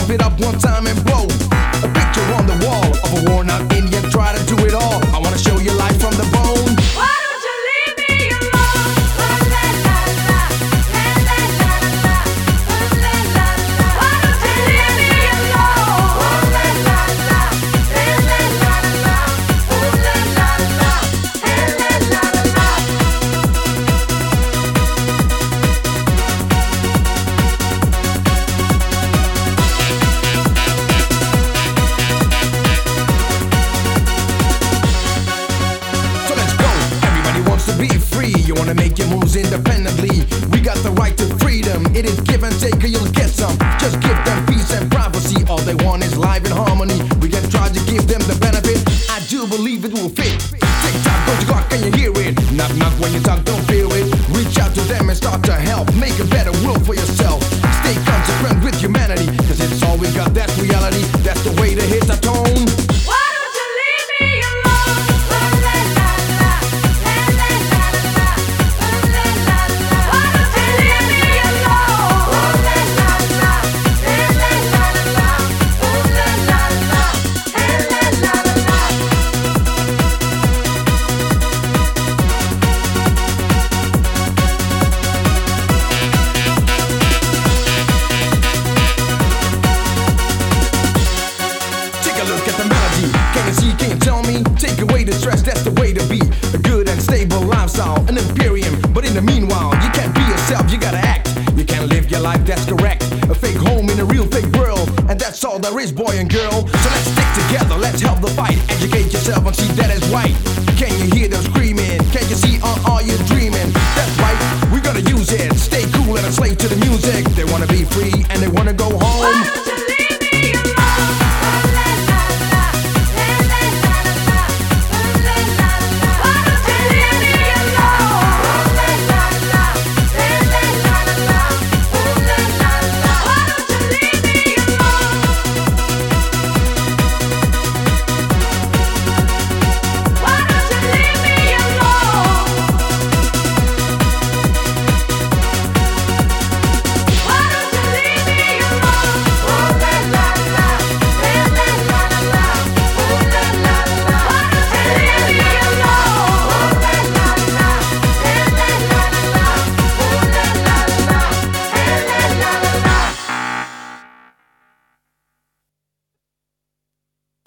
pump it up one time and blow. A picture on the wall of a worn out Indian, try to do it all. I wanna show you life from the bone. Why don't you leave me alone? La la la la, la la la la, la la la. Why don't you leave me alone? La la la, la la la la, la la la, la la la. So let's go. Everybody wants to be free. You wanna make your moves independently. We got the right to freedom. It is give and take, or you'll get some. Just give them peace and privacy. All they want is life in harmony. We can try to give them the benefit. I do believe it will fit. Tick tock, go to clock, can you hear it? Knock knock when you talk, don't feel it. Reach out to them and start to help. Make a better world for yourself. Stay consequent with humanity, cause it's all we got, that's reality. That's the way to hit the tone. Why don't you leave me alone? La la la la, la la la la, la la la. Why don't you leave me alone? La la la, la la la la, la la la, la la la. Take a look at the melody. Can you see, can you tell me? Take away the stress, that's the way to be. A good and stable lifestyle, an imperium. But in the meanwhile, you can't be yourself, you gotta act. You can't live your life, that's correct. A fake home in a real fake world. And that's all there is, boy and girl. So let's stick together, let's help the fight. Educate yourself and see that is right. Can you hear them screaming? Can't you see, are you dreaming? That's right, we gotta use it. Stay cool and a slave to the music. They wanna be free and they wanna go